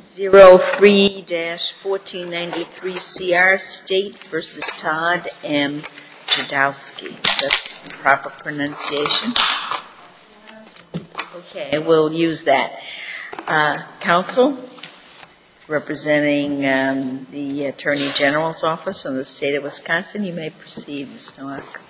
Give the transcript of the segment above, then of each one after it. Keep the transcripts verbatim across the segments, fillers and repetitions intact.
zero three dash fourteen ninety-three C R State versus Todd M. Jadowski. That's the proper pronunciation. Okay, we'll use that. Uh, counsel, representing um, the Attorney General's Office in the state of Wisconsin, you may proceed, Miz Nowak.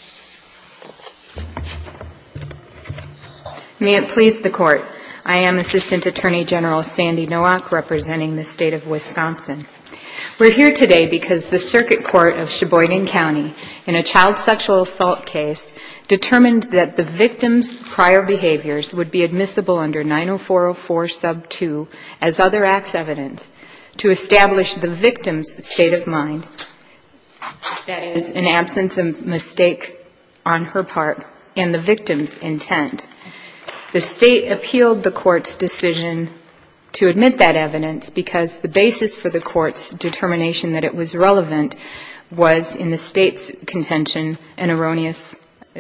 May it please the Court. I am Assistant Attorney General Sandy Nowak, representing the state of Wisconsin. We're here today because the Circuit Court of Sheboygan County, in a child sexual assault case, determined that the victim's prior behaviors would be admissible under nine oh four oh four sub two as other acts evidence to establish the victim's state of mind, that is, an absence of mistake on her part, and the victim's intent. The state appealed the court's decision to admit that evidence because the basis for the court's determination that it was relevant was, in the state's contention, an erroneous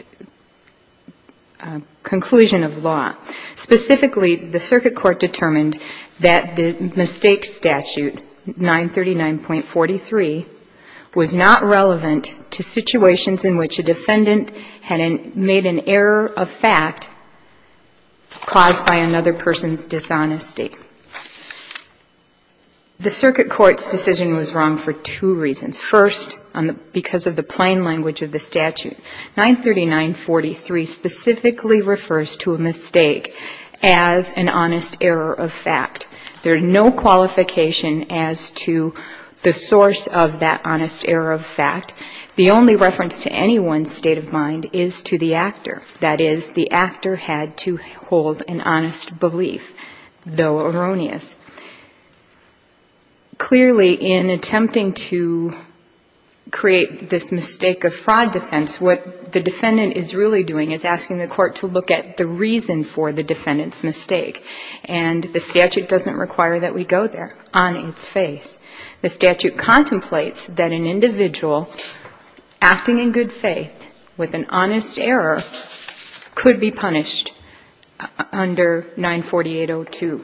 uh, conclusion of law. Specifically, the circuit court determined that the mistake statute, nine thirty-nine point forty-three, was not relevant to situations in which a defendant had an, made an error of fact caused by another person's dishonesty. The circuit court's decision was wrong for two reasons. First, on the, because of the plain language of the statute. nine thirty-nine forty-three specifically refers to a mistake as an honest error of fact. There's no qualification as to the source of that honest error of fact. The only reference to anyone's state of mind is to the actor. That is, the actor had to hold an honest belief, though erroneous. Clearly, in attempting to create this mistake of fraud defense, what the defendant is really doing is asking the court to look at the reason for the defendant's mistake. And the statute doesn't require that we go there on its face. The statute contemplates that an individual acting in good faith with an honest error could be punished under nine forty-eight oh two.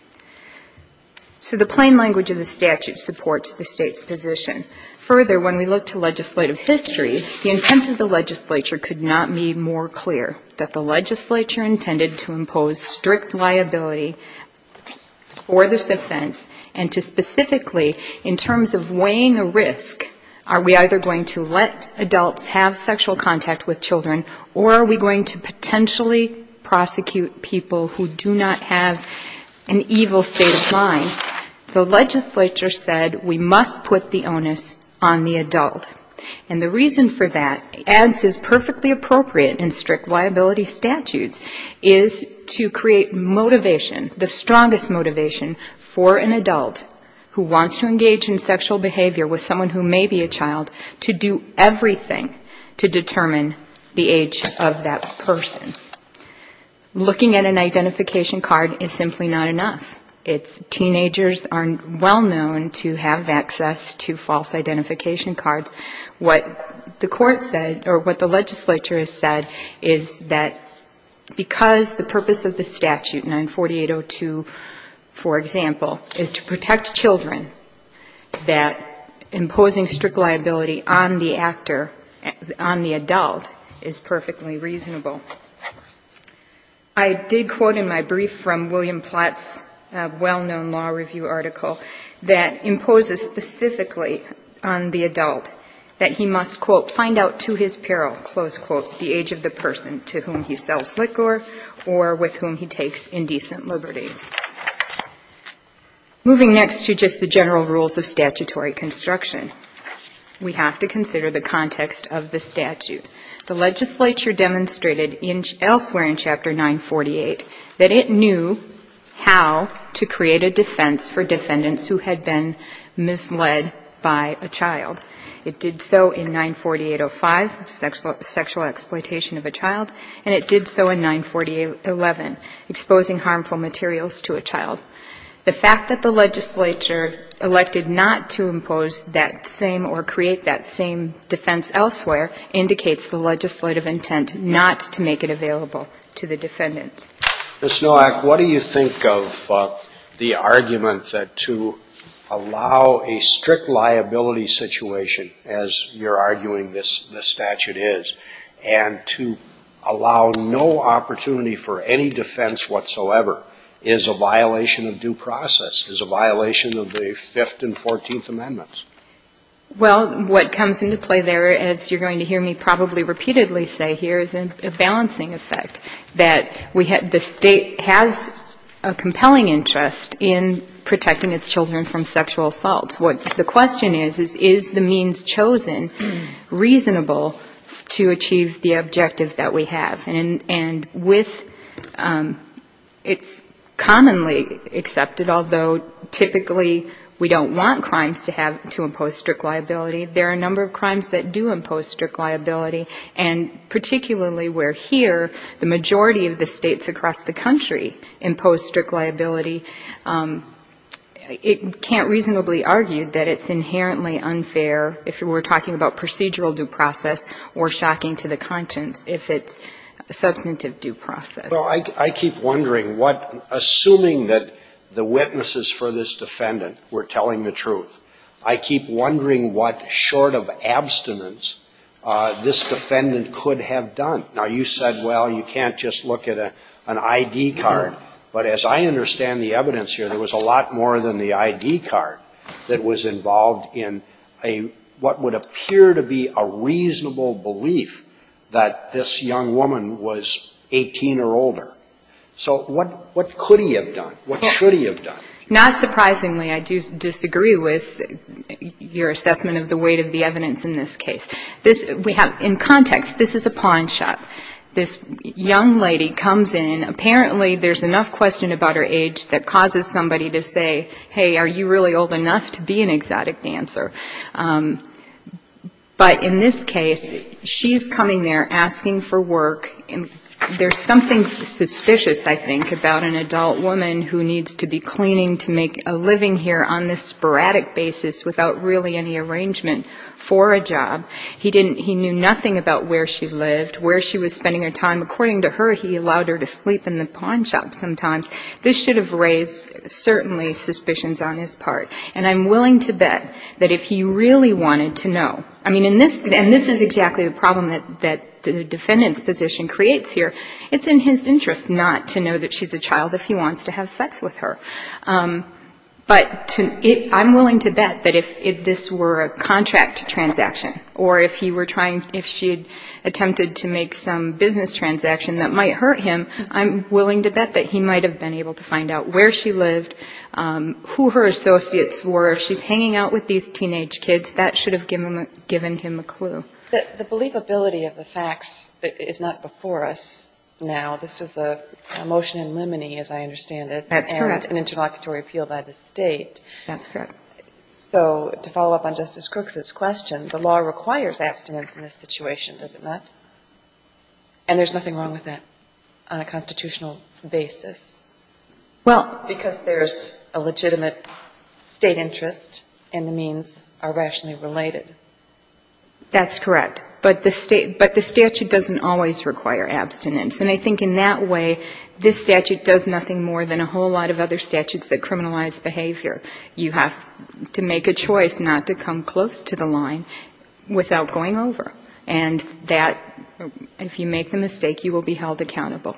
So the plain language of the statute supports the state's position. Further, when we look to legislative history, the intent of the legislature could not be more clear, that the legislature intended to impose strict liability for this offense, and to specifically, in terms of weighing a risk, are we either going to let adults have sexual contact with children, or are we going to potentially prosecute people who do not have an evil state of mind? The legislature said we must put the onus on the adult. And the reason for that, as is perfectly appropriate in strict liability statutes, is to create motivation, the strongest motivation for an adult who wants to engage in sexual behavior with someone who may be a child to do everything to determine the age of that person. Looking at an identification card is simply not enough. It's, teenagers are well known to have access to false identification cards. What the court said, or what the legislature has said, is that because the purpose of the statute, nine forty-eight oh two, for example, is to protect children, that imposing strict liability on the actor, on the adult, is perfectly reasonable. I did quote in my brief from William Platt's uh, well-known law review article that imposes specifically on the adult that he must, quote, find out to his peril, close quote, the age of the person to whom he sells liquor or with whom he takes indecent liberties. Moving next to just the general rules of statutory construction, we have to consider the context of the statute. The legislature demonstrated in, elsewhere in Chapter nine forty-eight that it knew how to create a defense for defendants who had been misled by a child. It did so in nine forty-eight oh five, sexual, sexual exploitation of a child, and it did so in nine forty-eight eleven, exposing harmful materials to a child. The fact that the legislature elected not to impose that same or create that same defense elsewhere indicates the legislative intent not to make it available to the defendants. Miz Nowak, what do you think of uh, the argument that to allow a strict liability situation, as you're arguing this, this statute is, and to allow no opportunity for any defense whatsoever is a violation of due process, is a violation of the Fifth and Fourteenth Amendments? Well, what comes into play there, as you're going to hear me probably repeatedly say here, is a, a balancing effect, that we ha- the state has a compelling interest in protecting its children from sexual assaults. What the question is, is is the means chosen reasonable to achieve the objective that we have? And, and with, um, it's commonly accepted, although typically we don't want crimes to have to impose strict liability. There are a number of crimes that do impose strict liability, and particularly where here the majority of the states across the country impose strict liability, um, it can't reasonably argue that it's inherently unfair if we're talking about procedural due process, or shocking to the conscience if it's a substantive due process. Well, I, I keep wondering what, assuming that the witnesses for this defendant were telling the truth, I keep wondering what, short of abstinence, uh, this defendant could have done. Now, you said, well, you can't just look at a, an I D card, but as I understand the evidence here, there was a lot more than the I D card that was involved in a what would appear to be a reasonable belief that this young woman was eighteen or older. So what, what could he have done? What should he have done? Not surprisingly, I do disagree with your assessment of the weight of the evidence in this case. This, we have, in context, this is a pawn shop. This young lady comes in. Apparently, there's enough question about her age that causes somebody to say, hey, are you really old enough to be an exotic dancer? Um, but in this case, she's coming there asking for work, and there's something suspicious, I think, about an adult woman who needs to be cleaning to make a living here on this sporadic basis without really any arrangement for a job. He didn't, he knew nothing about where she lived, where she was spending her time. According to her, he allowed her to sleep in the pawn shop sometimes. This should have raised certainly suspicions on his part. And I'm willing to bet that if he really wanted to know, I mean, in this, and this is exactly the problem that, that the defendant's position creates here, it's in his interest not to know that she's a child if he wants to have sex with her. Um, But to, it, I'm willing to bet that if, if this were a contract transaction, or if he were trying, if she had attempted to make some business transaction that might hurt him, I'm willing to bet that he might have been able to find out where she lived, um, who her associates were. If she's hanging out with these teenage kids, that should have given him a, given him a clue. The, the believability of the facts is not before us now. This was a, a motion in limine, as I understand it. That's and correct. An interlocutory appeal by the state. That's correct. So to follow up on Justice Crooks's question, the law requires abstinence in this situation, does it not? And there's nothing wrong with that on a constitutional basis. Well, because there's a legitimate state interest and the means are rationally related. That's correct. But the state, but the statute doesn't always require abstinence. And I think in that way, this statute does nothing more than a whole lot of other statutes that criminalize behavior. You have to make a choice not to come close to the line without going over. And that, if you make the mistake, you will be held accountable.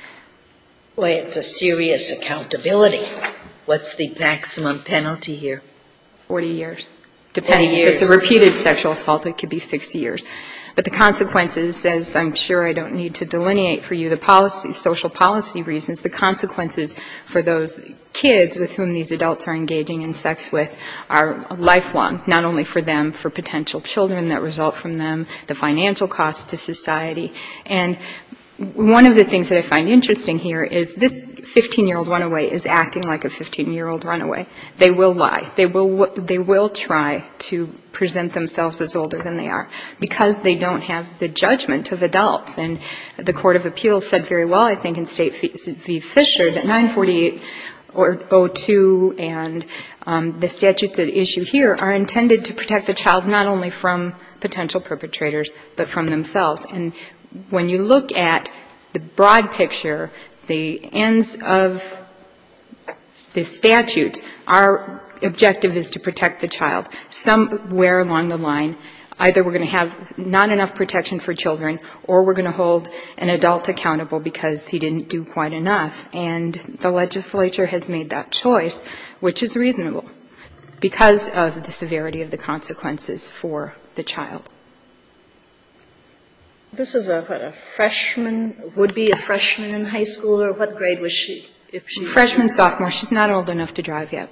Boy, it's a serious accountability. What's the maximum penalty here? Forty years. Depending if it's a repeated sexual assault, it could be sixty years. But the consequences, as I'm sure I don't need to delineate for you, the policy, social policy reasons, the consequences for those kids with whom these adults are engaging in sex with are lifelong, not only for them, for potential children that result from them, the financial cost to society. And one of the things that I find interesting here is this fifteen-year-old runaway is acting like a fifteen-year-old runaway. They will lie. They will, they will try to present themselves as older than they are because they don't have the judgment of adults. And the Court of Appeals said very well, I think, in State v. Fisher, that nine forty-eight or oh two and um, the statutes at issue here are intended to protect the child not only from potential perpetrators but from themselves. And when you look at the broad picture, the ends of the statutes, our objective is to protect the child. Somewhere along the line, either we're going to have not enough protection for children, or we're going to hold an adult accountable because he didn't do quite enough. And the legislature has made that choice, which is reasonable, because of the severity of the consequences for the child. This is a, what, a freshman, would be a freshman in high school, or what grade was she? If she Freshman, sophomore. She's not old enough to drive yet.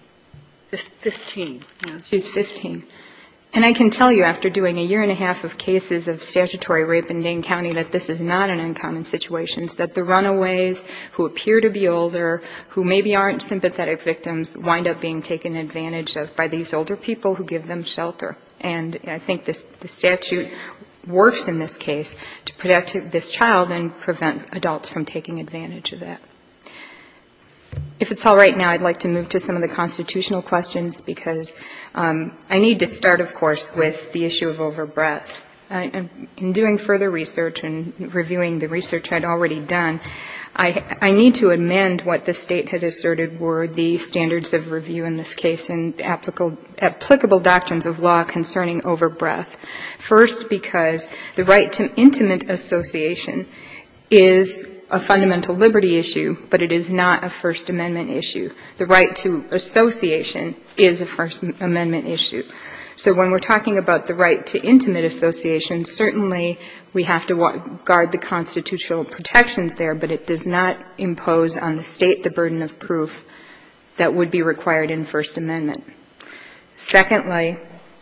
fifteen. Yeah. She's fifteen. And I can tell you, after doing a year and a half of cases of statutory rape in Dane County, that this is not an uncommon situation, that the runaways who appear to be older, who maybe aren't sympathetic victims, wind up being taken advantage of by these older people who give them shelter. And I think this, the statute works in this case to protect this child and prevent adults from taking advantage of that. If it's all right now, I'd like to move to some of the constitutional questions, because um, I need to start, of course, with the issue of overbreadth. I, in doing further research and reviewing the research I'd already done, I, I need to amend what the state had asserted were the standards of review in this case and applicable, applicable doctrines of law concerning overbreadth. First, because the right to intimate association is a fundamental liberty issue, but it is not a First Amendment issue. The right to association is a First Amendment issue. So when we're talking about the right to intimate association, certainly we have to guard the constitutional protections there, but it does not impose on the state the burden of proof that would be required in First Amendment. Secondly,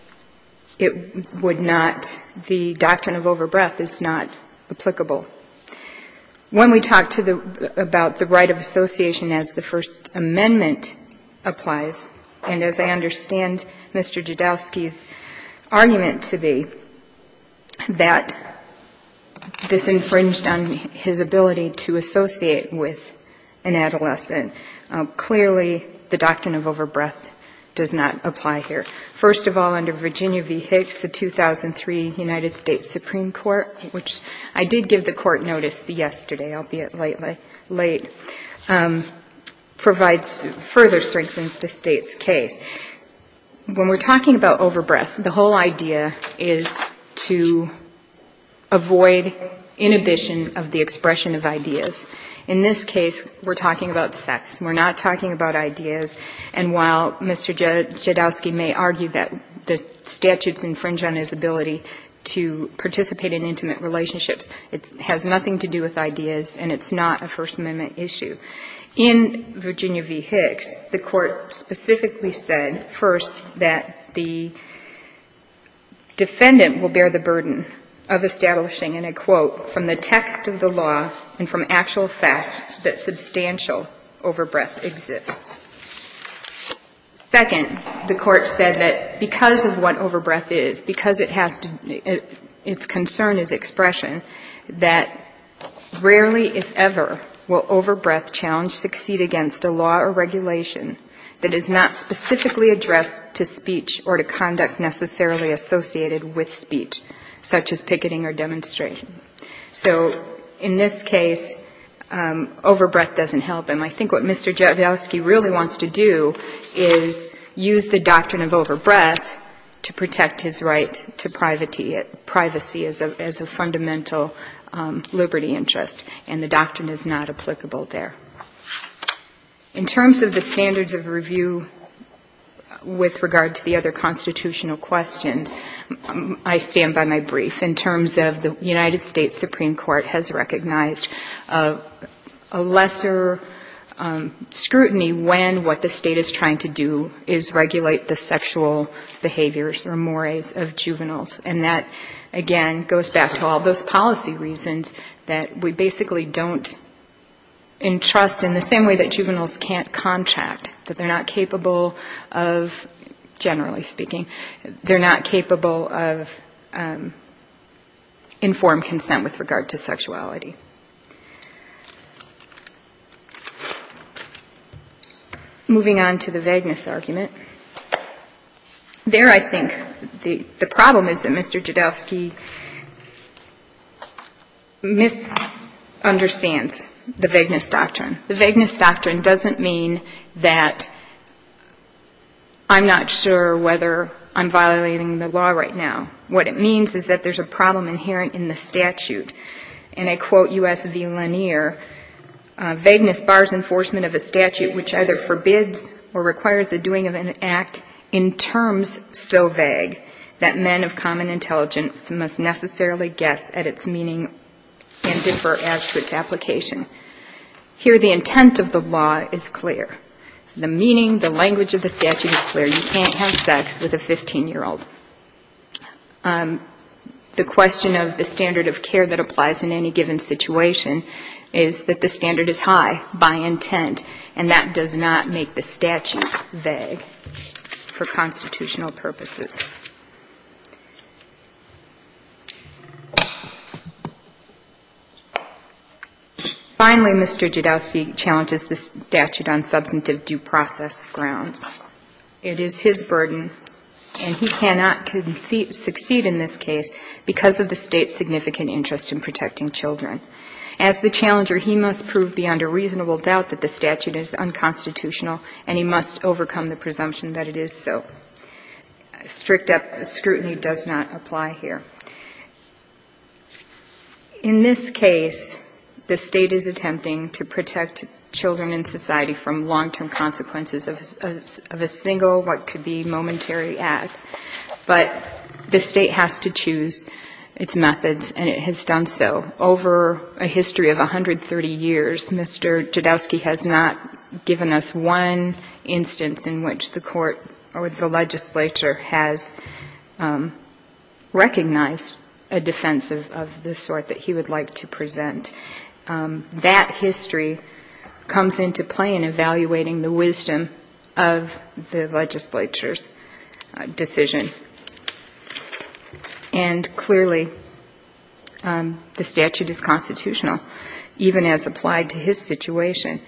it would not, the doctrine of overbreadth is not applicable. When we talk to the, about the right of association as the First Amendment applies, and as I understand Mister Jadowski's argument to be, that this infringed on his ability to associate with an adolescent, uh, clearly the doctrine of overbreadth does not apply here. First of all, under Virginia v. Hicks, the two thousand three United States Supreme Court, which I did give the court notice yesterday, albeit lately, late, um, provides further strengthens the state's case. When we're talking about overbreadth, the whole idea is to avoid inhibition of the expression of ideas. In this case, we're talking about sex. We're not talking about ideas. And while Mister Jadowski may argue that the statutes infringe on his ability to participate in intimate relationships, it has nothing to do with ideas, and it's not a First Amendment issue. In Virginia v. Hicks, the court specifically said, first, that the defendant will bear the burden of establishing, and I quote, from the text of the law and from actual fact that substantial overbreadth exists. Second, the court said that because of what overbreadth is, because it has to, it, its concern is expression, that rarely, if ever, will overbreadth challenge succeed against a law or regulation that is not specifically addressed to speech or to conduct necessarily associated with speech, such as picketing or demonstration. So in this case, um, overbreadth doesn't help him. I think what Mister Jadowski really wants to do is use the doctrine of overbreadth to protect his right to privacy, privacy as a, as a fundamental um, liberty interest, and the doctrine is not applicable there. In terms of the standards of review with regard to the other constitutional questions, I stand by my brief. In terms of the United States Supreme Court has recognized uh, a lesser um, scrutiny when what the state is trying to do is regulate the sexual behaviors or mores of juveniles. And that, again, goes back to all those policy reasons that we basically don't entrust in the same way that juveniles can't contract, that they're not capable of, generally speaking, they're not capable of um, informed consent with regard to sexuality. Moving on to the vagueness argument. There, I think, the, the problem is that Mister Jadowski misunderstands the vagueness doctrine. The vagueness doctrine doesn't mean that I'm not sure whether I'm violating the law right now. What it means is that there's a problem inherent in the statute. And I quote U S v. Lanier, uh, vagueness bars enforcement of a statute which either forbids or requires the doing of an act in terms so vague that men of common intelligence must necessarily guess at its meaning and differ as to its application. Here, the intent of the law is clear. The meaning, the language of the statute is clear. You can't have sex with a fifteen-year-old. Um, the question of the standard of care that applies in any given situation is that the standard is high by intent, and that does not make the statute vague for constitutional purposes. Finally, Mister Jadowski challenges the statute on substantive due process grounds. It is his burden, and he cannot concede, succeed in this case because of the state's significant interest in protecting children. As the challenger, he must prove beyond a reasonable doubt that the statute is unconstitutional, and he must overcome the presumption that it is so. Strict scrutiny does not apply here. In this case, the state is attempting to protect children in society from long-term consequences of, of, of a single, what could be momentary act. But the state has to choose its methods, and it has done so. Over a history of one hundred thirty years, Mister Jadowski has not given us one instance in which the court or the legislature has um, recognized a defense of, of the sort that he would like to present. Um, that history comes into play in evaluating the wisdom of the legislature's uh, decision. And clearly, um, the statute is constitutional, even as applied to his situation.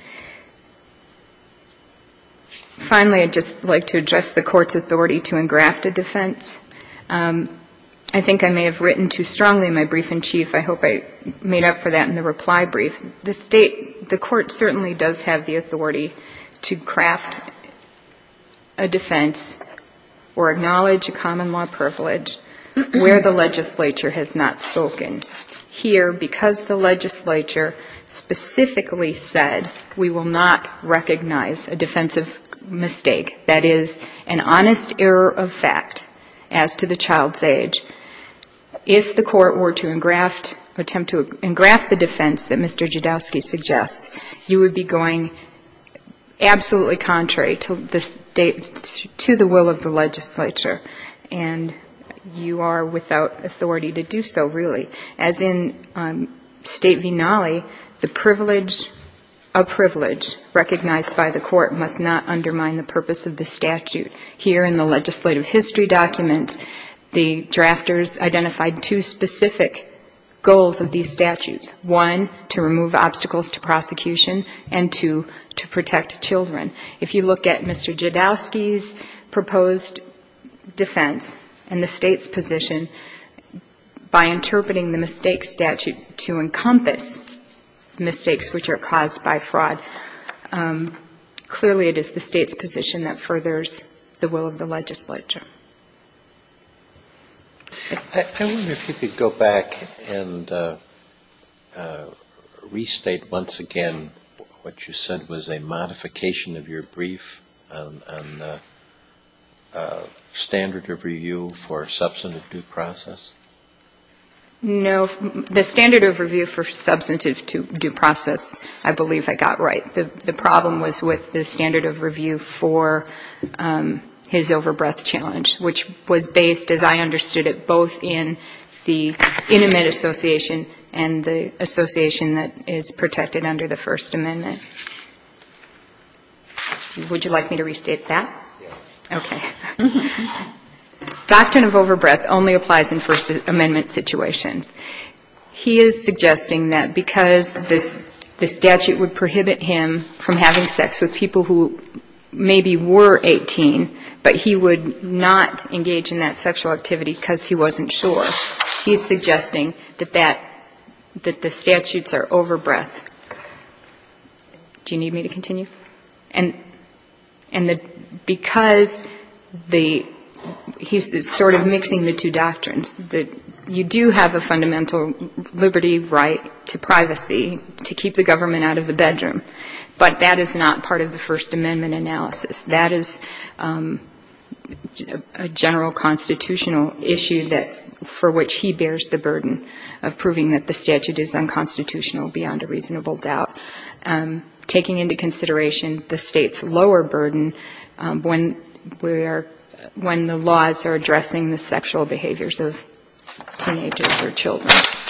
Finally, I'd just like to address the court's authority to engraft a defense. Um, I think I may have written too strongly in my brief in chief. I hope I made up for that in the reply brief. The state, the court certainly does have the authority to craft a defense or acknowledge a common law privilege where the legislature has not spoken. Here, because the legislature specifically said we will not recognize a defensive mistake, that is, an honest error of fact as to the child's age, if the court were to engraft, attempt to engraft the defense that Mister Jadowski suggests, you would be going absolutely contrary to the state, to the will of the legislature, and you are without authority to do so, really. As in um, State v. Nolly, the privilege, a privilege recognized by the court must not undermine the purpose of the statute. Here in the legislative history document, the drafters identified two specific goals of these statutes. One, to remove obstacles to prosecution, and two, to protect children. If you look at Mister Jadowski's proposed defense and the state's position, by interpreting the mistake statute to encompass mistakes which are caused by fraud, um, clearly it is the state's position that furthers the will of the legislature. I, I wonder if you could go back and uh, uh, restate once again what you said was a modification of your brief on, on uh, uh, standard of review for substantive due process. No, the standard of review for substantive due process, I believe I got right. The, the problem was with the standard of review for um, his overbreadth challenge, which was based, as I understood it, both in the intimate association and the association that is protected under the First Amendment. Would you like me to restate that? Yeah. Okay. Doctrine of overbreadth only applies in First Amendment situations. He is suggesting that because this, the statute would prohibit him from having sex with people who maybe were eighteen, but he would not engage in that sexual activity because he wasn't sure. He's suggesting that, that, that the statutes are overbreadth Do you need me to continue? And and the because the he's sort of mixing the two doctrines. That you do have a fundamental liberty right to privacy, to keep the government out of the bedroom, but that is not part of the First Amendment analysis. That is um, a general constitutional issue that for which he bears the burden of proving that the statute is unconstitutional beyond a reasonable doubt, um, taking into consideration the state's lower burden um, when we are when the laws are addressing the sexual behaviors of teenagers or children.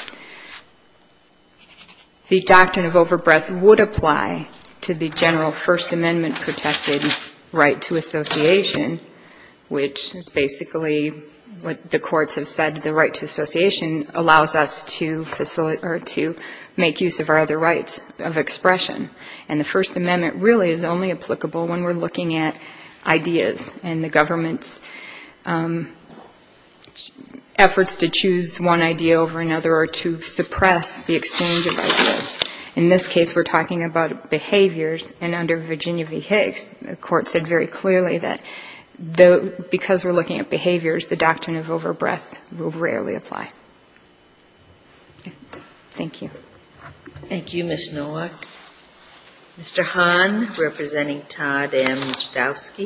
The doctrine of overbreadth would apply to the general First Amendment protected right to association, which is basically what the courts have said. The right to association allows us to facilitate or to make use of our other rights of expression. And the First Amendment really is only applicable when we're looking at ideas and the government's um, efforts to choose one idea over another or to suppress the exchange of ideas. In this case, we're talking about behaviors, and under Virginia v. Higgs, the court said very clearly that though, because we're looking at behaviors, the doctrine of overbreadth will rarely apply. Thank you. Thank you, Miz Nowak. Mister Hahn, representing Todd M. Jadowski.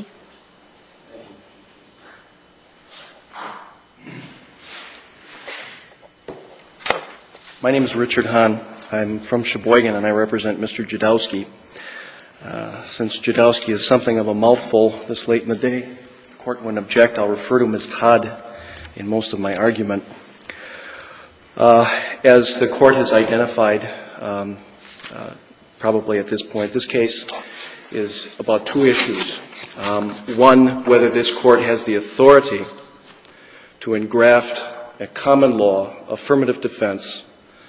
My name is Richard Hahn. I'm from Sheboygan, and I represent Mister Jadowski. Uh, since Jadowski is something of a mouthful this late in the day, the court wouldn't object. I'll refer to him as Todd in most of my argument. Uh, as the court has identified, um, uh, probably at this point, this case is about two issues. Um, one, whether this court has the authority to engraft a common law affirmative defense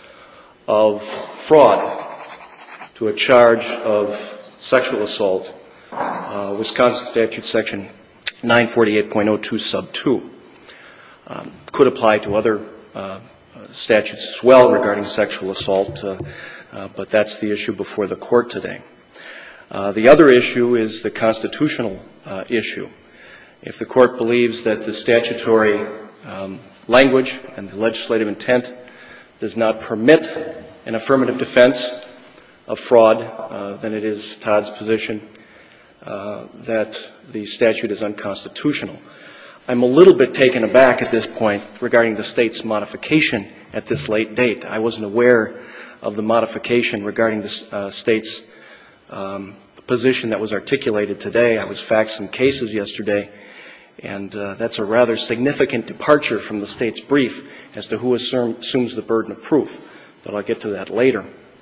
of fraud to a charge of sexual assault, uh, Wisconsin Statute Section nine forty-eight point oh two sub two. Um, could apply to other uh, statutes as well regarding sexual assault, uh, uh, but that's the issue before the court today. Uh, the other issue is the constitutional uh, issue. If the court believes that the statutory um, language and the legislative intent does not permit an affirmative defense of fraud, uh, then it is Todd's position uh, that the statute is unconstitutional. I'm a little bit taken aback at this point regarding the state's modification at this late date. I wasn't aware of the modification regarding the uh, state's um, position that was articulated today. I was faxed some cases yesterday, and uh, that's a rather significant departure from the state's brief as to who assume, assumes the burden of proof, but I'll get to that later.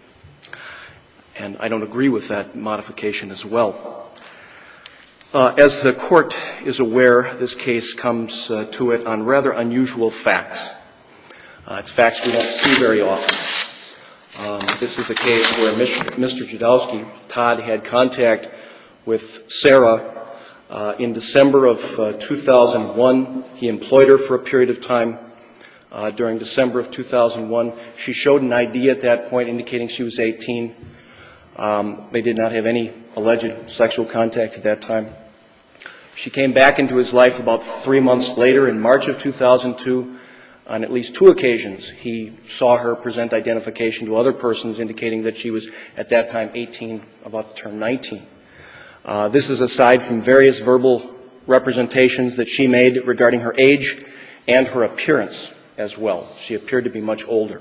And I don't agree with that modification as well. Uh, as the court is aware, this case comes uh, to it on rather unusual facts. Uh, it's facts we don't see very often. Um, this is a case where Mister Jadowski, Todd, had contact with Sarah uh, in December of uh, two thousand one. He employed her for a period of time. Uh, during December of two thousand one, she showed an I D at that point indicating she was eighteen. Um, they did not have any alleged sexual contact at that time. She came back into his life about three months later in March of two thousand two. On at least two occasions, he saw her present identification to other persons indicating that she was at that time eighteen, about to turn nineteen. Uh, this is aside from various verbal representations that she made regarding her age and her appearance as well. She appeared to be much older.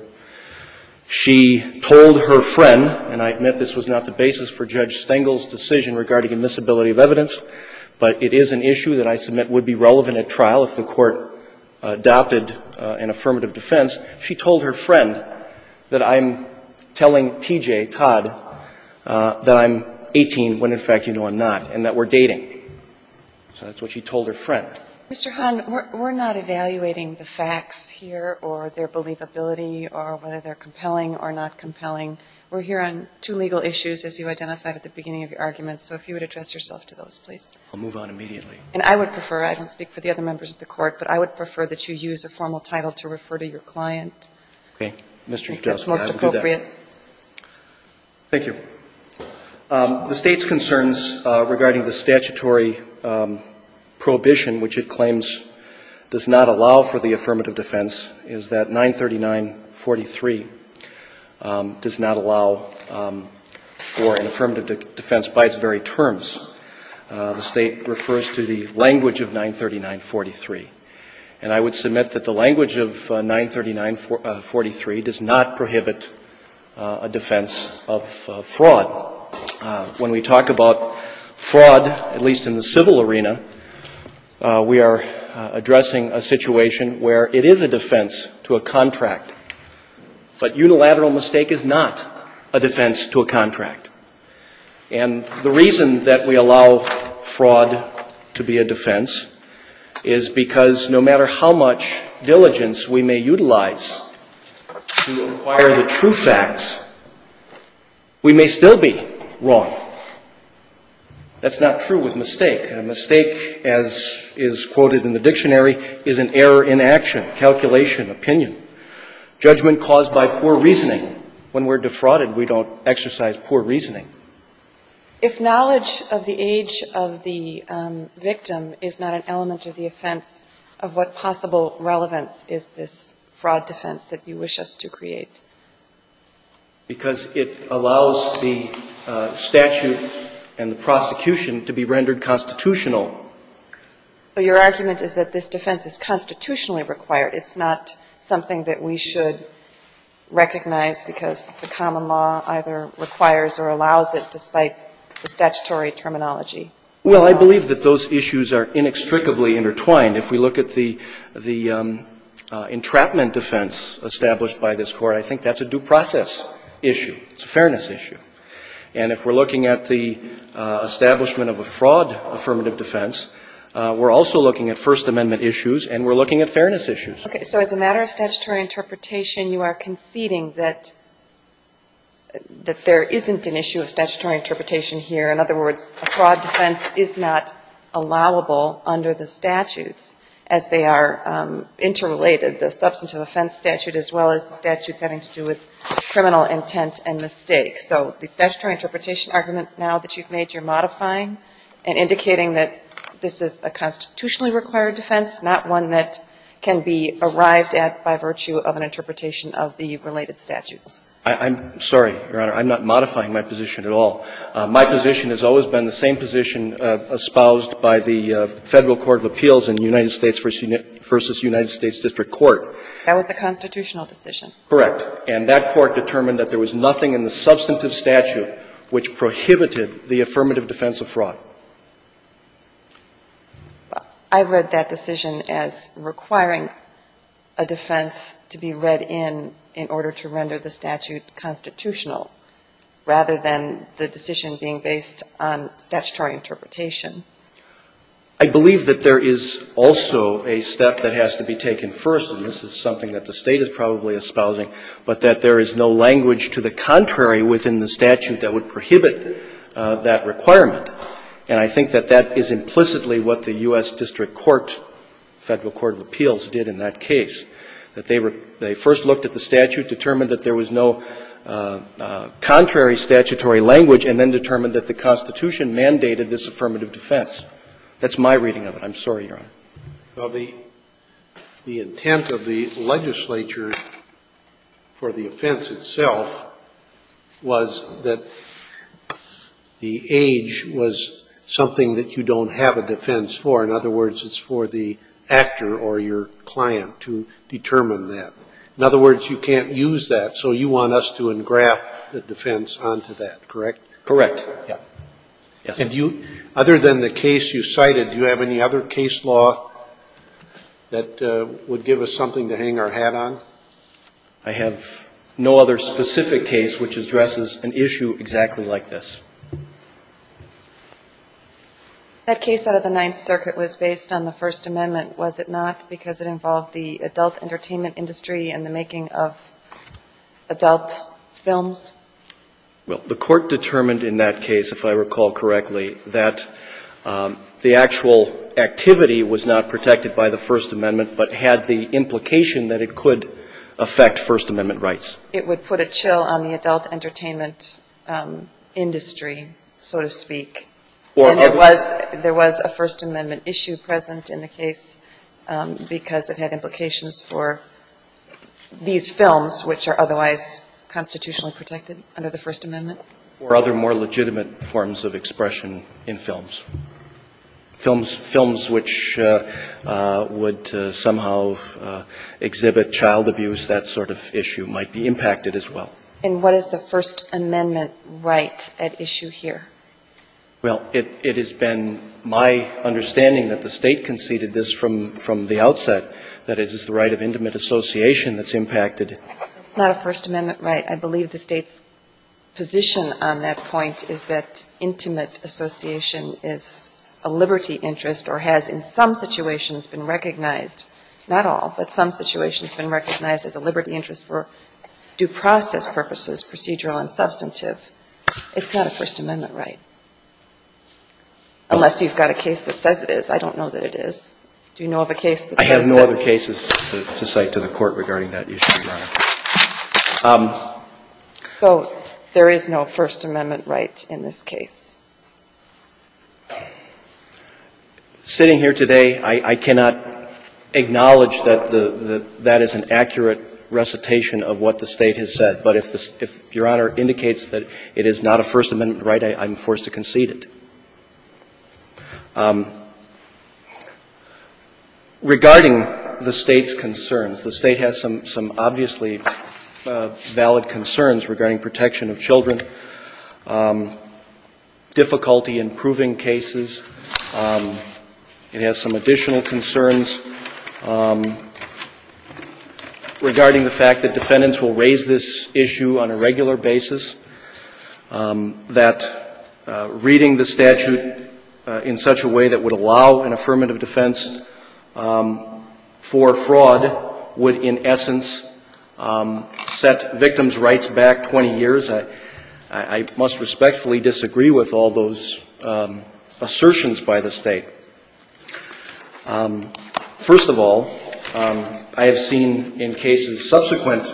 She told her friend, and I admit this was not the basis for Judge Stengel's decision regarding admissibility of evidence, but it is an issue that I submit would be relevant at trial if the court uh, adopted uh, an affirmative defense. She told her friend that I'm telling T J, Todd, uh, that I'm eighteen when in fact you know I'm not, and that we're dating. So that's what she told her friend. Mister Hahn, we're, we're not evaluating the facts here or their believability or whether they're compelling or not compelling. We're here on two legal issues, as you identified at the beginning of your argument, so if you would address yourself to those, please. I'll move on immediately. And I would prefer, I don't speak for the other members of the court, but I would prefer that you use a formal title to refer to your client. Okay. Mister I think that's Jadowski, most I will appropriate. do that. Thank you. Um, the State's concerns uh, regarding the statutory um, prohibition, which it claims does not allow for the affirmative defense, is that nine thirty-nine forty-three um, does not allow um, for an affirmative de- defense by its very terms. Uh, the State refers to the language of nine thirty-nine forty-three. And I would submit that the language of uh, nine thirty-nine forty-three does not prohibit uh, a defense of uh, fraud. Uh, when we talk about fraud, at least in the civil arena, uh, we are uh, addressing a situation where it is a defense to a contract. But unilateral mistake is not a defense to a contract. And the reason that we allow fraud to be a defense is because no matter how much diligence we may utilize to acquire the true facts, we may still be wrong. That's not true with mistake. A mistake, as is quoted in the dictionary, is an error in action, calculation, opinion. Judgment caused by poor reasoning. When we're defrauded, we don't exercise poor reasoning. If knowledge of the age of the um, victim is not an element of the offense, of what possible relevance is this fraud defense that you wish us to create? Because it allows the uh, statute and the prosecution to be rendered constitutional. So your argument is that this defense is constitutionally required. It's not something that we should recognize because the common law either requires or allows it despite the statutory terminology. Well, I believe that those issues are inextricably intertwined. If we look at the the um, uh, entrapment defense established by this Court, I think that's a due process issue. It's a fairness issue. And if we're looking at the uh, establishment of a fraud affirmative defense, uh, we're also looking at First Amendment issues and we're looking at fairness issues. Okay, so as a matter of statutory interpretation, you are conceding that that there isn't an issue of statutory interpretation here. In other words, a fraud defense is not allowable under the statutes as they are um, interrelated, the substantive offense statute as well as the statutes having to do with criminal intent and mistake. So the statutory interpretation argument now that you've made, you're modifying and indicating that this is a constitutionally required defense, not one that can be arrived at by virtue of an interpretation of the related statutes. I, I'm sorry, Your Honor, I'm not modifying my position at all. Uh, my position has always been the same position uh, espoused by the uh, Federal Court of Appeals in United States versus United States District Court. That was a constitutional decision. Correct. And that court determined that there was nothing in the substantive statute which prohibited the affirmative defense of fraud. I read that decision as requiring a defense to be read in in order to render the statute constitutional, rather than the decision being based on statutory interpretation. I believe that there is also a step that has to be taken first, and this is something that the State is probably espousing, but that there is no language to the contrary within the statute that would prohibit uh, that requirement. And I think that that is implicitly what the U S District Court, Federal Court of Appeals, did in that case. That they, were, they first looked at the statute, determined that there was no uh, uh, contrary statutory language, and then determined that the Constitution mandated this affirmative defense. That's my reading of it. I'm sorry, Your Honor. Well, the, the intent of the legislature for the offense itself was that the age was something that you don't have a defense for. In other words, it's for the actor or your client to determine that. In other words, you can't use that, so you want us to engraft the defense onto that, correct? Correct. Yeah. Yes. And you, other than the case you cited, do you have any other case law that uh, would give us something to hang our hat on? I have no other specific case which addresses an issue exactly like this. That case out of the Ninth Circuit was based on the First Amendment, was it not? Because it involved the adult entertainment industry and the making of adult films? Well, the Court determined in that case, if I recall correctly, that um, the actual activity was not protected by the First Amendment, but had the implication that it could affect First Amendment rights. It would put a chill on the adult entertainment um, industry, so to speak. Or and there other- was, there was a First Amendment issue present in the case um, because it had implications for these films, which are otherwise constitutionally protected under the First Amendment. Or other more legitimate forms of expression in films. Films, films which uh, uh, would uh, somehow uh, exhibit child abuse, that sort of issue might be impacted as well. And what is the First Amendment right at issue here? Well, it, it has been my understanding that the state conceded this from, from the outset, that it is the right of intimate association that's impacted. It's not a First Amendment right. I believe the state's position on that point is that intimate association is a liberty interest, or has in some situations been recognized, not all, but some situations been recognized as a liberty interest for due process purposes, procedural and substantive. It's not a First Amendment right. Unless you've got a case that says it is. I don't know that it is. Do you know of a case that I says have no that? other cases to, to cite to the court regarding that issue, Your Honor. Um, So there is no First Amendment right in this case. Sitting here today, I, I cannot acknowledge that the, the, that is an accurate recitation of what the state has said. But if, this, if Your Honor indicates that it is not a First Amendment right, I, I'm forced to concede it. Um, regarding the state's concerns, the state has some, some obviously uh, valid concerns regarding protection of children, um, difficulty in proving cases. Um, it has some additional concerns um, regarding the fact that defendants will raise this issue on a regular basis, um, that uh, reading the statute uh, in such a way that would allow an affirmative defense um, for fraud would, in essence, um, set victims' rights back twenty years. I, I must respectfully disagree with all those um, assertions by the state. Um, first of all, um, I have seen in cases subsequent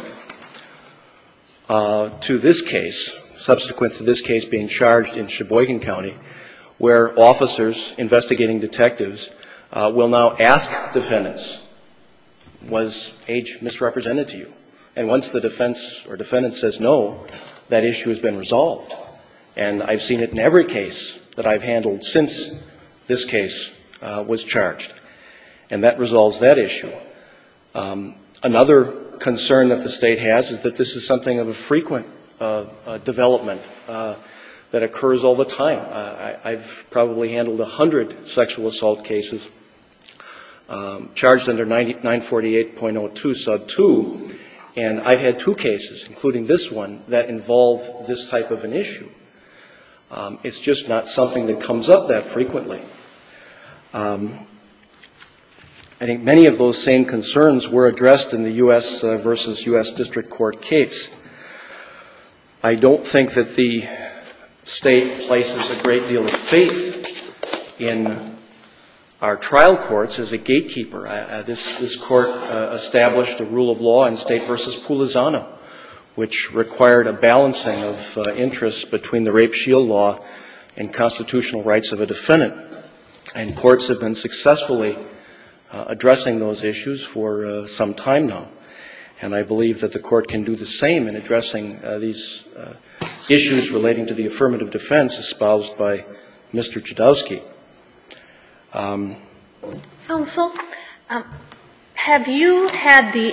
uh, to this case, subsequent to this case being charged in Sheboygan County, where officers, investigating detectives, uh, will now ask defendants, was age misrepresented to you? And once the defense or defendant says no, that issue has been resolved. And I've seen it in every case that I've handled since this case uh, was charged. And that resolves that issue. Um, another concern that the state has is that this is something of a frequent uh, uh, development uh, that occurs all the time. Uh, I, I've probably handled a hundred sexual assault cases um, charged under nine forty-eight point oh two sub two, and I've had two cases, including this one, that involve this type of an issue. Um, it's just not something that comes up that frequently. Um, I think many of those same concerns were addressed in the U S Uh, versus U S District Court case. I don't think that the state places a great deal of faith in our trial courts as a gatekeeper. Uh, this, this court uh, established a rule of law in State versus Pulizano, which required a balancing of uh, interests between the rape shield law and constitutional rights of a defendant. And courts have been successfully uh, addressing those issues for uh, some time now. And I believe that the court can do the same in addressing uh, these uh, issues relating to the affirmative defense espoused by Mister Jadowski. Um, Counsel, um, have you had the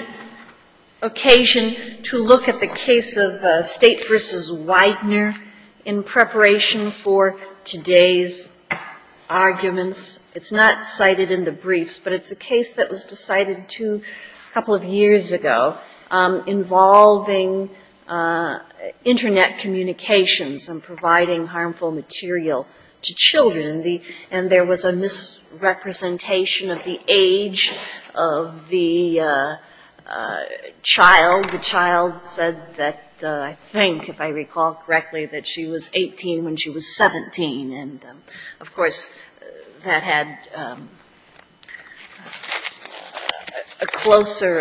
occasion to look at the case of uh, State versus Widener in preparation for today's arguments? It's not cited in the briefs, but it's a case that was decided two, a couple of years ago um, involving uh, Internet communications and providing harmful material to children. And, the, and there was a misrepresentation of the age of the uh, uh, child. The child said that, uh, I think, if I recall correctly, that she was eighteen when she was seventeen. And, um, of course, that had um, a closer uh,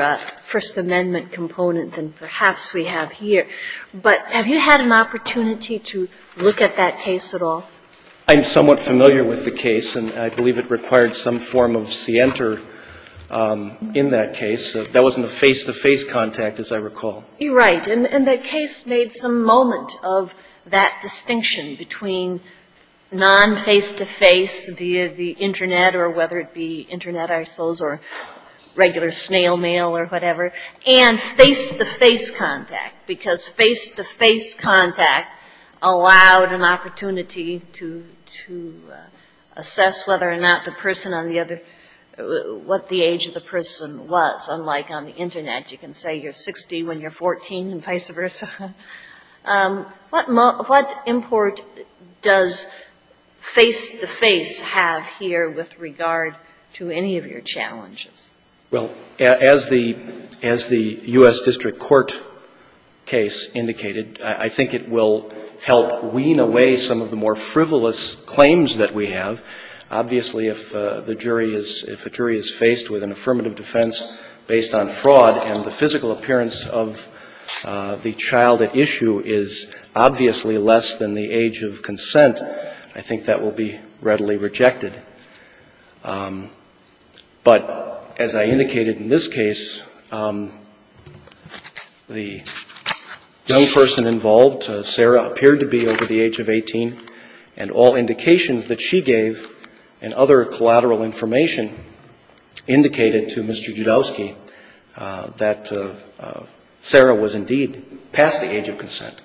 First Amendment component than perhaps we have here. But have you had an opportunity to look at that case at all? I'm somewhat familiar with the case, and I believe it required some form of scienter um, in that case. Uh, that wasn't a face-to-face contact, as I recall. You're right. And, and that case made some moment of that distinction between non-face-to-face via the Internet, or whether it be Internet, I suppose, or regular snail mail or whatever, and face-to-face contact, because face-to-face contact allowed an opportunity to to uh, assess whether or not the person on the other, uh, what the age of the person was. Unlike on the Internet, you can say you're sixty when you're fourteen and vice versa. um, what, mo- what import does face-to-face have here with regard to any of your challenges? Well, as the, as the U S District Court case indicated, I, I think it will help wean away some of the more frivolous claims that we have. Obviously, if uh, the jury is, if a jury is faced with an affirmative defense based on fraud and the physical appearance of uh, the child at issue is obviously less than the age of consent, I think that will be readily rejected. Um, but as I indicated in this case, um, the young person involved, uh, Sarah, appeared to be over the age of eighteen, and all indications that she gave and other collateral information indicated to Mister Judowski uh, that uh, uh, Sarah was indeed past the age of consent.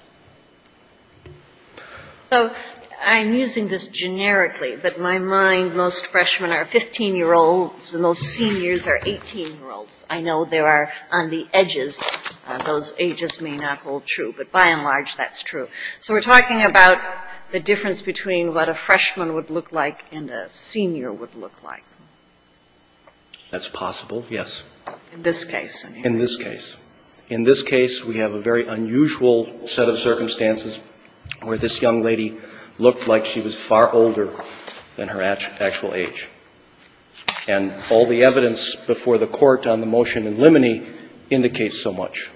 So I'm using this generically, but in my mind, most freshmen are fifteen-year-olds, and most seniors are eighteen-year-olds. I know there are, on the edges, uh, those ages may not hold true, but by and large, that's true. So we're talking about the difference between what a freshman would look like and a senior would look like. That's possible, yes. In this case, I mean. In this case. In this case, we have a very unusual set of circumstances where this young lady looked like she was far older than her actual age. And all the evidence before the court on the motion in limine indicates so much.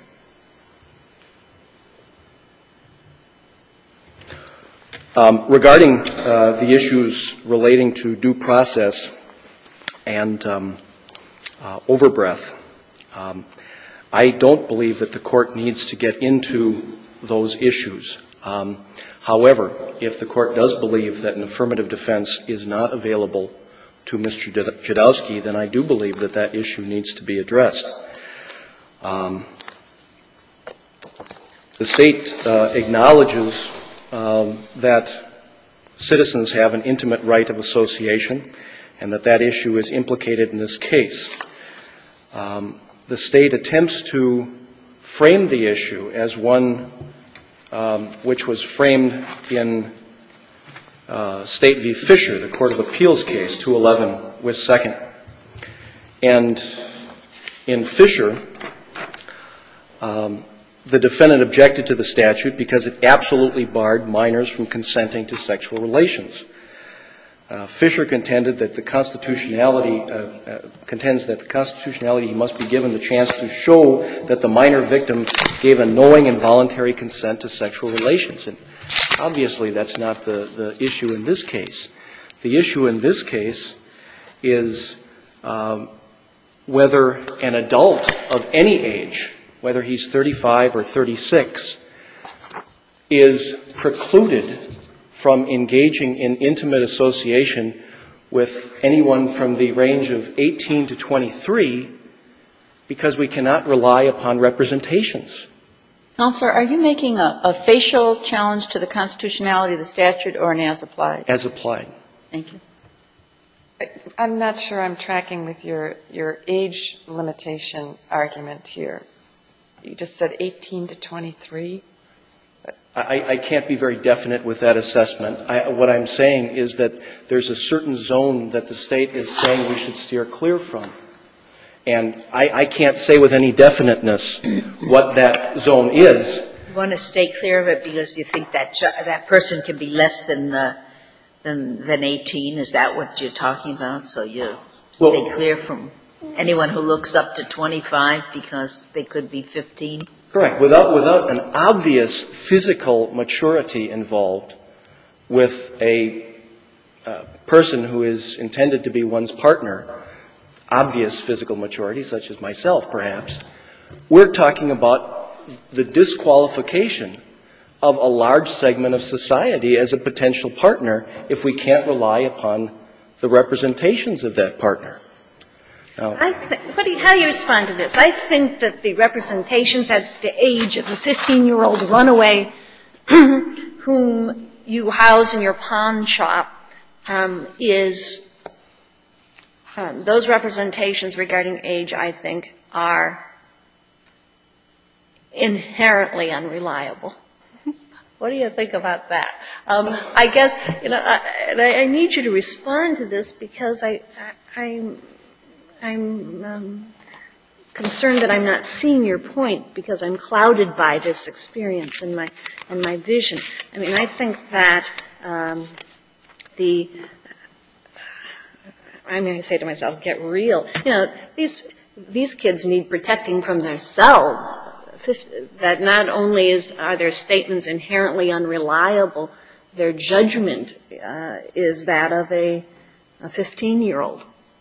Um, regarding uh, the issues relating to due process and um, uh, overbreath, um, I don't believe that the court needs to get into those issues. Um, however, if the court does believe that an affirmative defense is not available to Mister Judowski, then I do believe that that issue needs to be addressed. Um, the state uh, acknowledges um, that citizens have an intimate right of association and that that issue is implicated in this case. Um, the state attempts to frame the issue as one um, which was framed in uh, State v. Fisher, the Court of Appeals case, two eleven with second. And in Fisher, um, the defendant objected to the statute because it absolutely barred minors from consenting to sexual relations. Uh, Fisher contended that the constitutionality uh, uh, contends that the constitutionality must be given the chance to show that the minor victim gave a knowing and voluntary consent to sexual relations. And obviously, that's not the, the issue in this case. The issue in this case is um, whether an adult of any age, whether he's thirty-five or thirty-six, is precluded from engaging in intimate association with anyone from the range of eighteen to twenty-three because we cannot rely upon representations. Counselor, are you making a, a facial challenge to the constitutionality of the statute or an as-applied? As applied. Thank you. I'm not sure I'm tracking with your, your age limitation argument here. You just said eighteen to twenty-three? I, I can't be very definite with that assessment. I, what I'm saying is that there's a certain zone that the state is saying we should steer clear from. And I, I can't say with any definiteness what that zone is. You want to stay clear of it because you think that ch- that person can be less than, uh, than than eighteen? Is that what you're talking about? So you stay Well, clear from... anyone who looks up to twenty-five because they could be fifteen? Correct. Without, without an obvious physical maturity involved with a uh, person who is intended to be one's partner, obvious physical maturity, such as myself perhaps, we're talking about the disqualification of a large segment of society as a potential partner if we can't rely upon the representations of that partner. Now, I th- what do you, how do you respond to this? I think that the representations as to age of the fifteen-year-old runaway whom you house in your pawn shop um, is um, those representations regarding age, I think, are inherently unreliable. What do you think about that? Um, I guess, you know, I, and I, I need you to respond to this because I, I, I'm, I'm um, concerned that I'm not seeing your point because I'm clouded by this experience and my and my vision. I mean, I think that um, the I'm going to say to myself, get real. You know, these these kids need protecting from themselves. That not only is are their statements inherently unreliable, their judgment uh, is that of a a fifteen-year-old.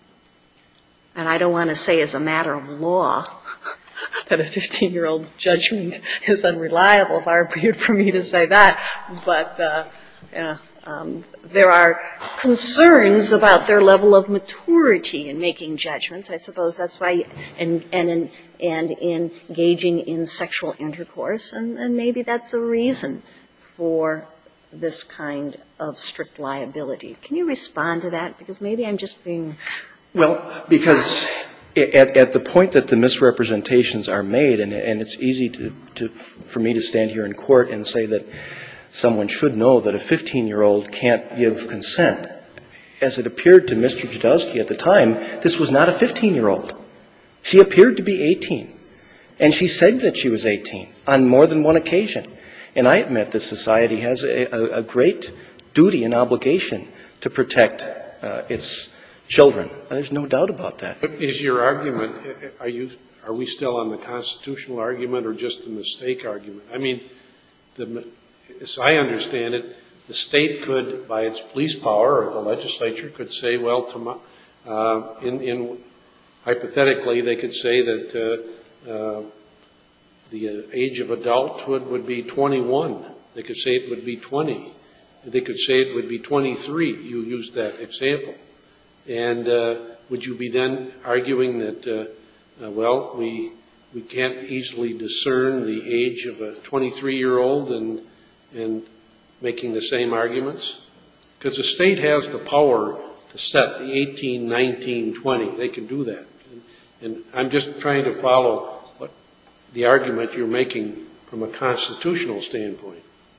And I don't want to say as a matter of law that a fifteen-year-old's judgment is unreliable, far be it for me to say that. But, uh, you know, um, there are concerns about their level of maturity in making judgments. I suppose that's why, and, and, in, and in engaging in sexual intercourse, and, and maybe that's a reason for this kind of strict liability. Can you respond to that? Because maybe I'm just being... Well, because at, at the point that the misrepresentations are made, and, and it's easy to, to, for me to stand here in court and say that someone should know that a fifteen-year-old can't give consent. As it appeared to Mister Jadowski at the time, this was not a fifteen-year-old. She appeared to be eighteen, and she said that she was eighteen on more than one occasion. And I admit that society has a, a, a great duty and obligation to protect uh, its children. There's no doubt about that. But is your argument, are you, are we still on the constitutional argument or just the mistake argument? I mean, the, as I understand it, the state could, by its police power, or the legislature could say, well, to, uh, in, in hypothetically, they could say that uh, uh, the age of adulthood would be twenty-one. They could say it would be twenty. They could say it would be twenty-three. You used that example. And uh, would you be then arguing that, uh, uh, well, we we can't easily discern the age of a twenty-three-year-old and and making the same arguments? Because the state has the power to set the eighteen, nineteen, twenty. They can do that. And, and I'm just trying to follow what the argument you're making from a constitutional standpoint.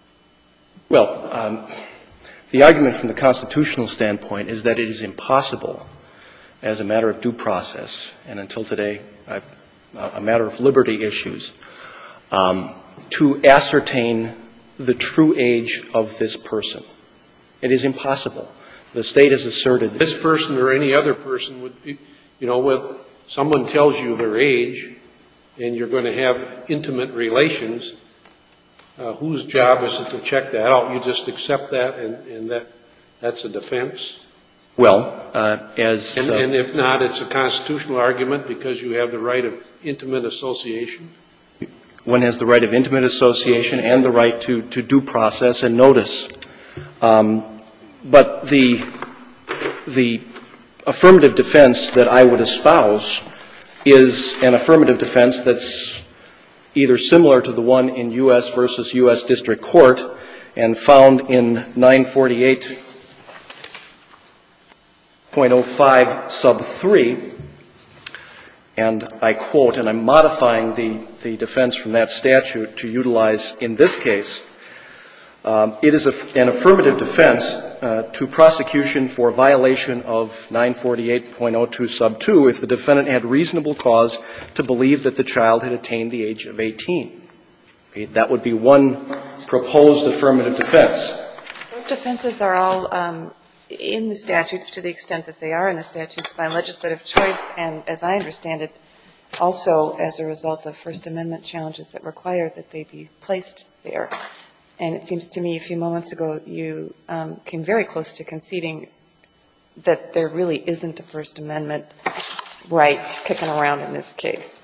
Well, um, the argument from the constitutional standpoint is that it is impossible as a matter of due process, and until today, I've, a matter of liberty issues, um, to ascertain the true age of this person. It is impossible. The state has asserted... This person or any other person would be, you know, with someone tells you their age and you're going to have intimate relations, Uh, whose job is it to check that out? You just accept that, and, and that that's a defense? Well, uh, as... And, uh, and if not, it's a constitutional argument because you have the right of intimate association? One has the right of intimate association and the right to, to due process and notice. Um, but the, the affirmative defense that I would espouse is an affirmative defense that's either similar to the one in U S versus U S District Court and found in nine forty-eight point oh five sub three, and I quote, and I'm modifying the, the defense from that statute to utilize in this case, um, it is a, an affirmative defense uh, to prosecution for violation of nine forty-eight point oh two sub two if the defendant had reasonable cause to believe that the child had attained the age of eighteen. Okay, that would be one proposed affirmative defense. Those defenses are all um, in the statutes to the extent that they are in the statutes by legislative choice, and as I understand it, also as a result of First Amendment challenges that require that they be placed there. And it seems to me a few moments ago you um, came very close to conceding that there really isn't a First Amendment right kicking around in this case.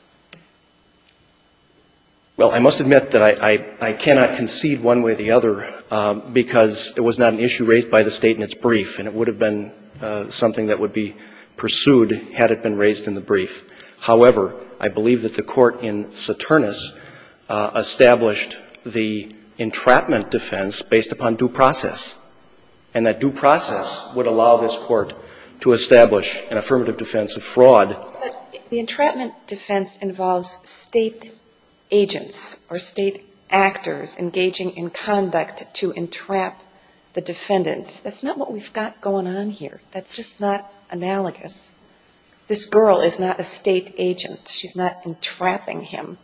Well, I must admit that I, I, I cannot concede one way or the other um, because it was not an issue raised by the State in its brief, and it would have been uh, something that would be pursued had it been raised in the brief. However, I believe that the Court in Saturnus uh, established the entrapment defense based upon due process, and that due process would allow this Court to establish an affirmative defense of fraud. But the entrapment defense involves State agents or State actors engaging in conduct to entrap the defendant. That's not what we've got going on here. That's just not analogous. This girl is not a State agent. She's not entrapping him.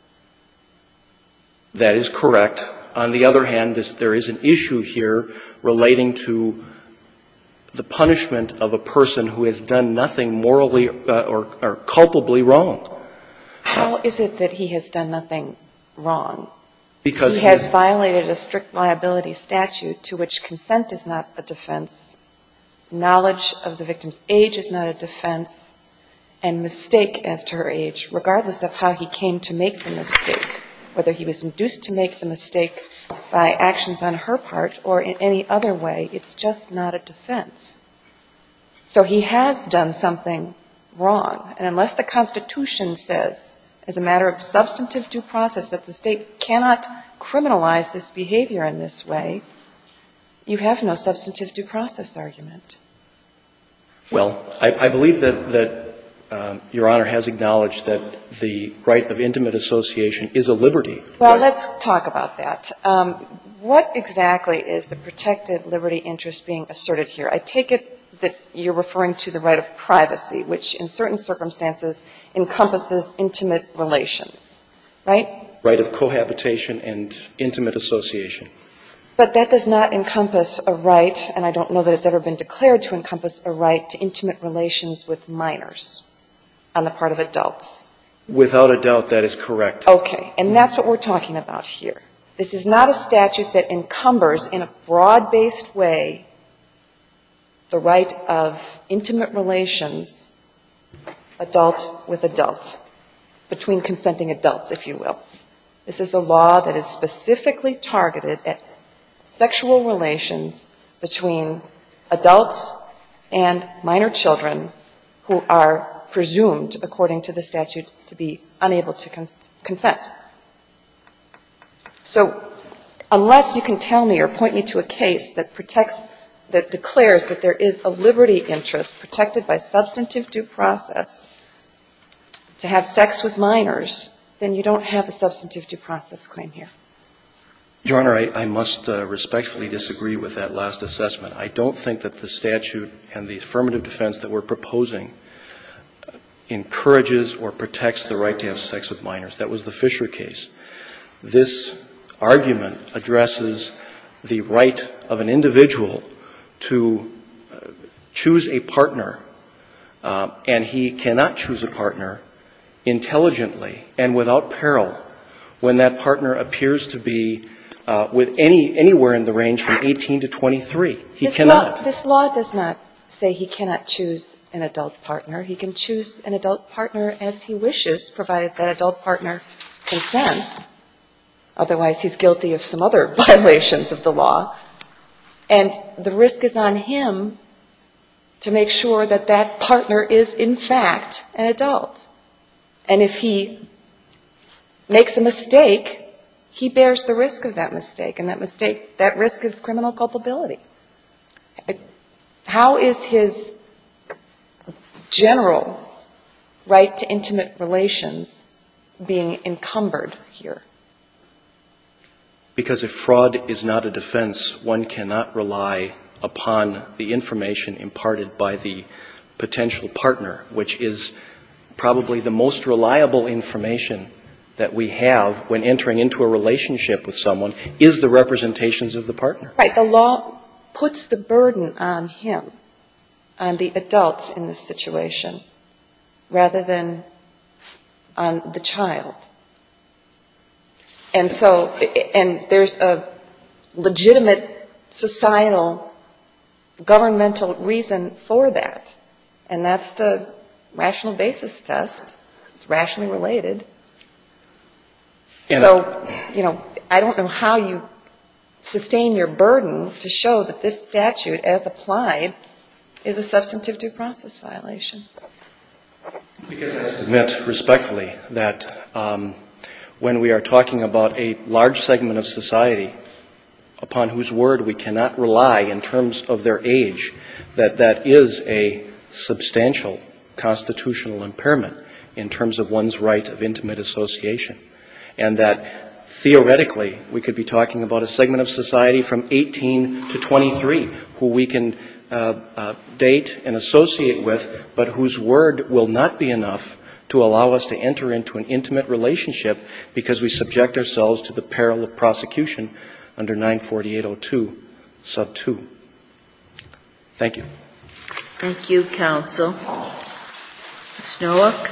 That is correct. On the other hand, this, there is an issue here relating to the punishment of a person who has done nothing morally uh, or, or culpably wrong. How is it that he has done nothing wrong? Because he has violated a strict liability statute to which consent is not a defense, knowledge of the victim's age is not a defense, and mistake as to her age, regardless of how he came to make the mistake, whether he was induced to make the mistake by actions on her part or in any other way, it's just not a defense. So he has done something wrong. And unless the Constitution says, as a matter of substantive due process, that the State cannot criminalize this behavior in this way, you have no substantive due process argument. Well, I, I believe that, that um, Your Honor has acknowledged that the right of intimate association is a liberty. Well, right? let's talk about that. Um, what exactly is the protected liberty interest being asserted here? I take it that you're referring to the right of privacy, which in certain circumstances encompasses intimate relations, right? Right of cohabitation and intimate association. But that does not encompass a right, and I don't know that it's ever been declared to encompass a right to intimate relations with minors on the part of adults. Without a doubt, that is correct. Okay, and that's what we're talking about here. This is not a statute that encumbers in a broad-based way the right of intimate relations, adult with adult, between consenting adults, if you will. This is a law that is specifically targeted at sexual relations between adults and minor children who are presumed, according to the statute, to be unable to cons- consent. So unless you can tell me or point me to a case that protects that declares that there is a liberty interest protected by substantive due process to have sex with minors, then you don't have a substantive due process claim here. Your Honor, I, I must uh, respectfully disagree with that last assessment. I don't think that the statute and the affirmative defense that we're proposing encourages or protects the right to have sex with minors. That was the Fisher case. This argument addresses the right of an individual to uh, choose a partner, uh, and he cannot choose a partner intelligently and without peril when that partner appears to be uh, with any anywhere in the range from eighteen to twenty-three. He this cannot. Law, this law does not say he cannot choose an adult partner. He can choose an adult partner as he wishes, provided that adult partner consents. Otherwise, he's guilty of some other violations of the law. And the risk is on him to make sure that that partner is, in fact, an adult. And if he makes a mistake, he bears the risk of that mistake. And that mistake, that risk is criminal culpability. How is his general right to intimate relations being encumbered here? Because if fraud is not a defense, one cannot rely upon the information imparted by the potential partner, which is probably the most reliable information that we have when entering into a relationship with someone, is the representations of the partner. Right. The law puts the burden on him, on the adults in this situation, rather than on the child. And so, and there's a legitimate societal, governmental reason for that. And that's the rational basis test. It's rationally related. And so, you know, I don't know how you sustain your burden to show that this statute, as applied, is a substantive due process violation. Because I submit respectfully that um, when we are talking about a large segment of society upon whose word we cannot rely in terms of their age, that that is a substantial constitutional impairment in terms of one's right of intimate association. And that theoretically we could be talking about a segment of society from eighteen to twenty-three who we can uh, uh, date and associate with, but whose word will not be enough to allow us to enter into an intimate relationship because we subject ourselves to the peril of prosecution under nine forty-eight oh two, sub two. Thank you. Thank you, counsel. Miz Nowak?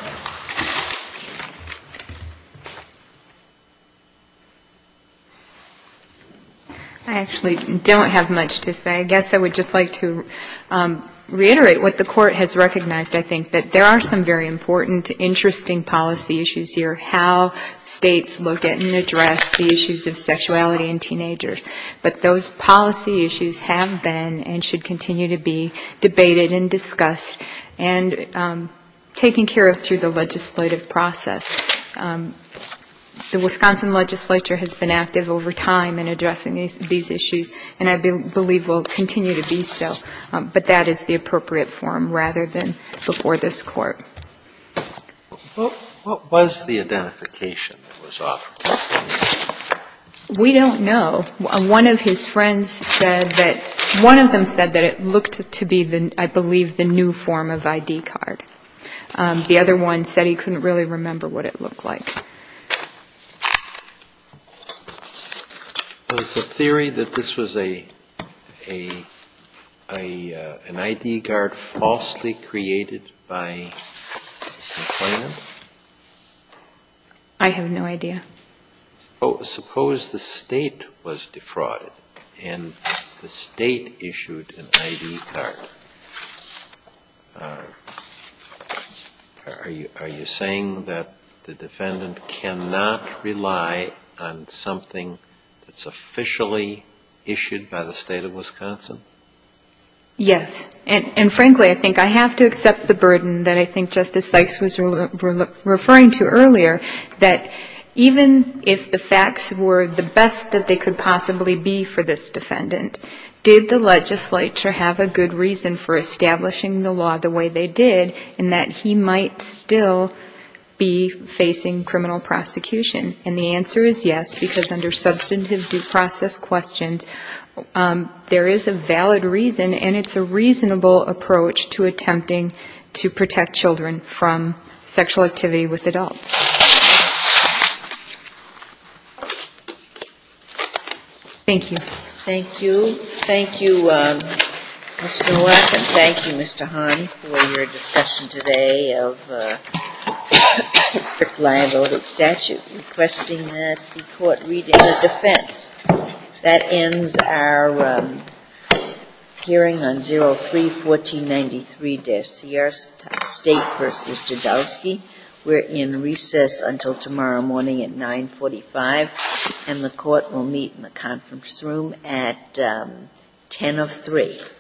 I actually don't have much to say. I guess I would just like to um, reiterate what the Court has recognized, I think, that there are some very important, interesting policy issues here, how states look at and address the issues of sexuality in teenagers. But those policy issues have been and should continue to be debated and discussed and um, taken care of through the legislative process. Um, The Wisconsin legislature has been active over time in addressing these, these issues, and I be, believe will continue to be so. Um, but that is the appropriate forum rather than before this Court. What, what was the identification that was offered? We don't know. One of his friends said that, one of them said that it looked to be, the, I believe, the new form of I D card. Um, the other one said he couldn't really remember what it looked like. Was the theory that this was a a a uh, an I D card falsely created by the complainant? I have no idea. Oh, suppose the state was defrauded and the state issued an I D card. Uh, are you are you saying that the defendant cannot rely on something that's officially issued by the state of Wisconsin? Yes. And, and frankly, I think I have to accept the burden that I think Justice Sykes was re- re- referring to earlier, that even if the facts were the best that they could possibly be for this defendant, did the legislature have a good reason for establishing the law the way they did, and that he might still be facing criminal prosecution? And the answer is yes, because under substantive due process questions, um, there is a valid reason, and it's a reasonable approach to attempting to protect children from sexual activity with adults. Thank you. Thank you. Thank you, um, Miz Nowak, and thank you, Mister Hahn, for your discussion today of uh, strict liability statute, requesting that the court read in a defense. That ends our um, hearing on zero three fourteen ninety-three Sierra State versus Jadowski. We're in recess until tomorrow morning at nine forty-five, and the court will meet in the conference room at um, ten of three.